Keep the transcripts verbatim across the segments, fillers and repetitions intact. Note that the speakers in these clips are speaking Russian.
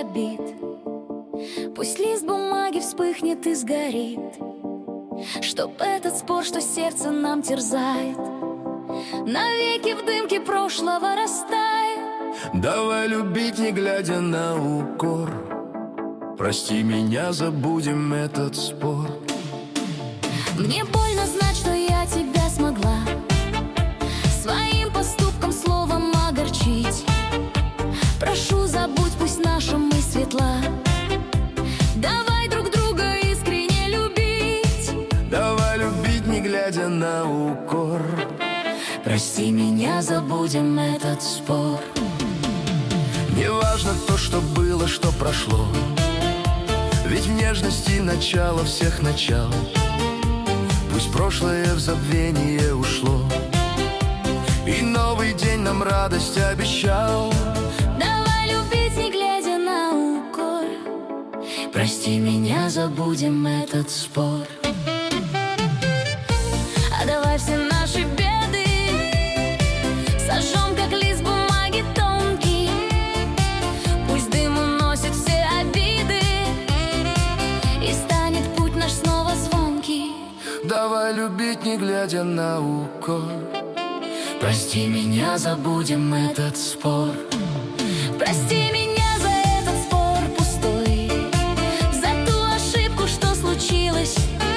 обид. Пусть лист бумаги вспыхнет и сгорит, чтоб этот спор, что сердце нам терзает, навеки в дымке прошлого растает. Давай любить, не глядя на укор. Прости меня, забудем этот спор. Мне больно знать, что я тебя смогла своим поступком, словом огорчить. Прошу, забудь, пусть наша мысль светла. Давай друг друга искренне любить. Давай любить, не глядя на укор. Прости меня, забудем этот спор. Не важно то, что было, что прошло, ведь в нежности начало всех начал. Пусть прошлое в забвение ушло, и новый день нам радость обещал. Давай любить, не глядя на укор. Прости меня, забудем этот спор. А давай все наши беды сожжем, как лист бумаги тонкий. Пусть дым уносит все обиды, и станет путь наш снова звонкий. Давай любить, не глядя на укор. Прости меня, забудем этот спор. Прости меня за этот спор пустой, за ту ошибку, что случилось.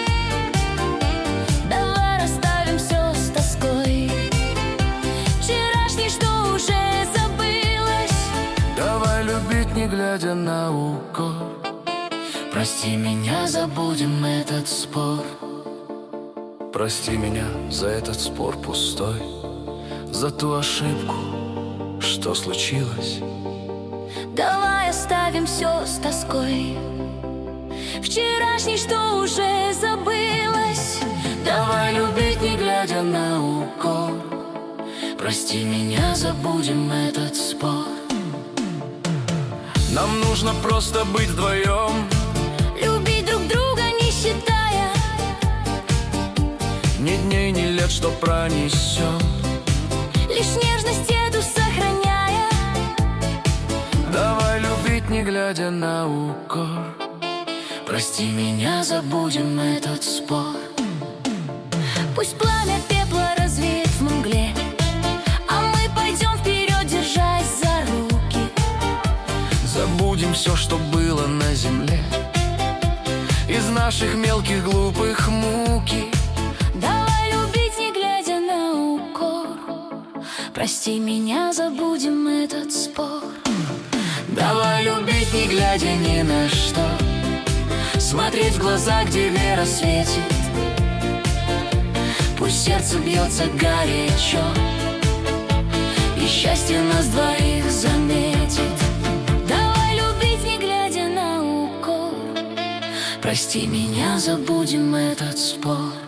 Давай расставим все с тоской, вчерашней, что уже забылось. Давай любить, не глядя на укор. Прости меня, забудем этот спор. Прости меня за этот спор пустой, за ту ошибку, что случилось. Давай оставим все с тоской, вчерашней, что уже забылось. Давай любить, не глядя на укор. Прости меня, забудем этот спор. Нам нужно просто быть вдвоем, любить друг друга, не считая ни дней, ни лет, что пронесем, лишь нежность эту сохраняя. Давай любить, не глядя на укор. Прости меня, забудем этот спор. Пусть пламя пепла развеет в мгле, а мы пойдем вперед, держась за руки. Забудем все, что было на земле, из наших мелких глупых муки. Давай любить, не глядя на укор. Прости меня, забудем этот спор. Давай любить, не глядя ни на что, смотреть в глаза, где вера светит. Пусть сердце бьется горячо, и счастье нас двоих заметит. Давай любить, не глядя на укор. Прости меня, забудем этот спор.